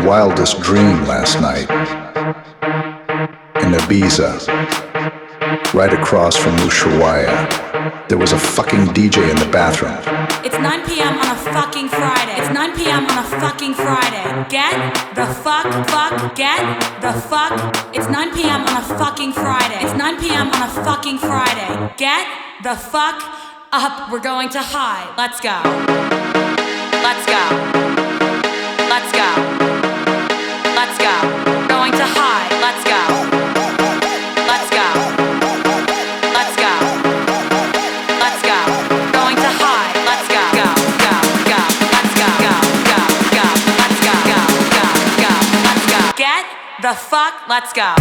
wildest dream last night. In Ibiza, right across from Ushuaia, there was a fucking DJ in the bathroom. It's 9 p.m. on a fucking Friday. It's 9 p.m. on a fucking Friday. Get the fuck, get the fuck. It's 9 p.m. on a fucking Friday. It's 9 p.m. on a fucking Friday. Get the fuck up. We're going to high. Let's go. Let's go. Let's go. Let's go. Going to high. Let's go. Let's go. Let's go. Let's go. Going to high. Let's go. Go. Go. Go. Let's go. Go. Go. Go. Let's go. Go. Go. Go. Let's go. Get the fuck. Let's go.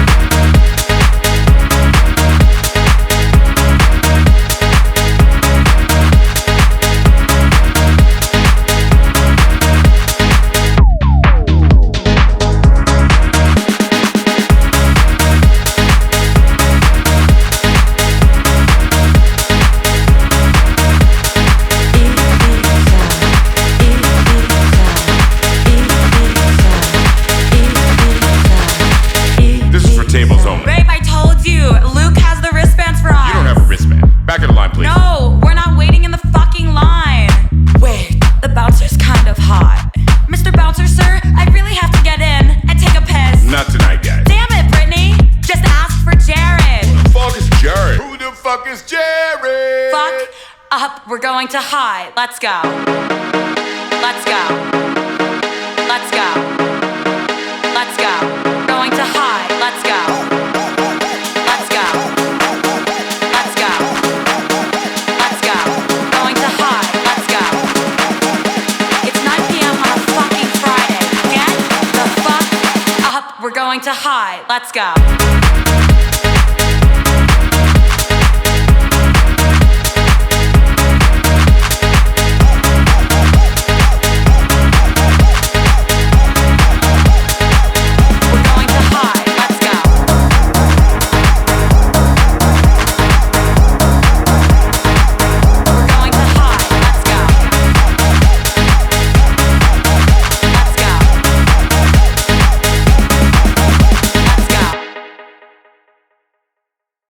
Tables only. Babe, I told you. Luke has the wristbands for us. You don't have a wristband. Back of the line, please. No, we're not waiting in the fucking line. Wait, the bouncer's kind of hot. Mr. Bouncer, sir, I really have to get in and take a piss. Not tonight, guys. Damn it, Brittany. Just ask for Jared. Who the fuck is Jared? Who the fuck is Jared? Fuck up. We're going to high. Let's go. Let's go. Let's go. Let's go. Going to high. Let's go. Let's go. Let's go. Let's go. Going to high. Let's go. It's 9 p.m. on a fucking Friday. Get the fuck up. We're going to high. Let's go.